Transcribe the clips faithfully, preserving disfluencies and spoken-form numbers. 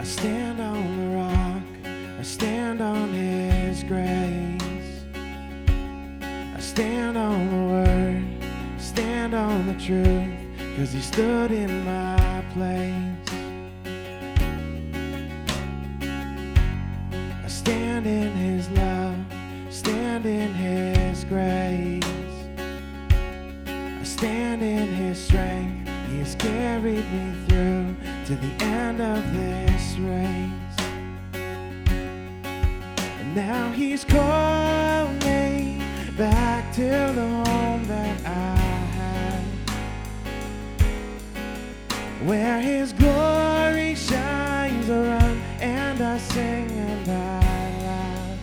stand on the rock, I stand on His grace. I stand on the word, stand on the truth, 'cause He stood in my place. I stand in His love, stand in His grace. I stand in His strength, He has carried me through to the end of this race. And now He's called me back to the home that I had, where His glory shines around, and I sing and I laugh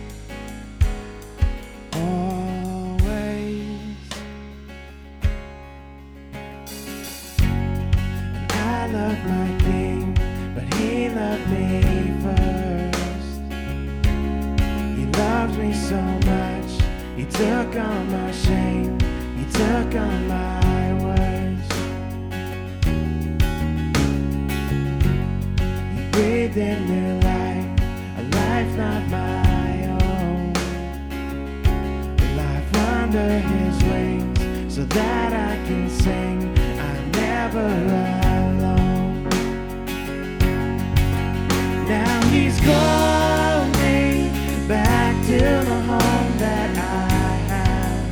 always. And I love my King, but He loved me first. He loves me so much, He took on my shame, He took on my words. He breathed in new life, a life not my own, a life under His wings, so that I can sing, I'm never alone. Now He's called me back to the home that I have,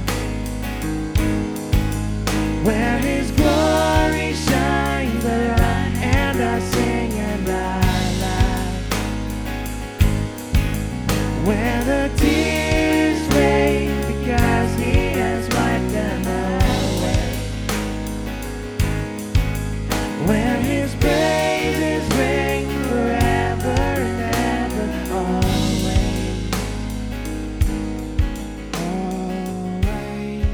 where His glory shines around, and I sing and I laugh, where the tears rain because He has wiped them away, where His praises ring forever and ever, always, always.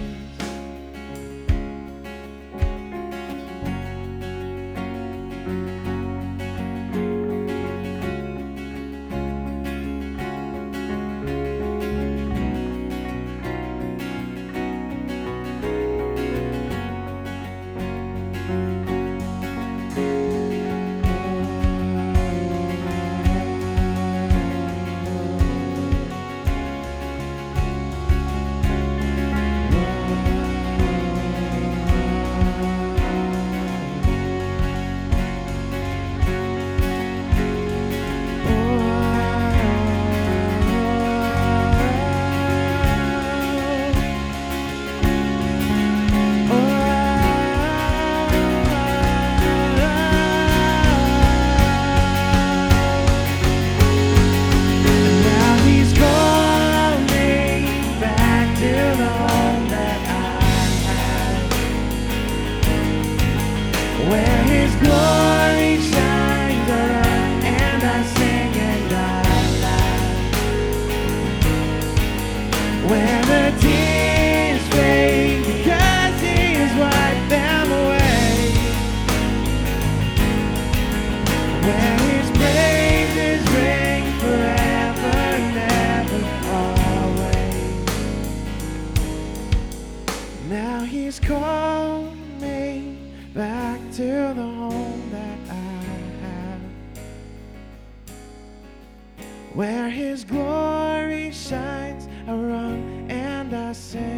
Where His glory shines around, and I sing and I laugh, where the tears rain because He has wiped them away, where His praises ring forever and ever, always. Now He's called me back to the home that I have, where His glory shines around, and I sing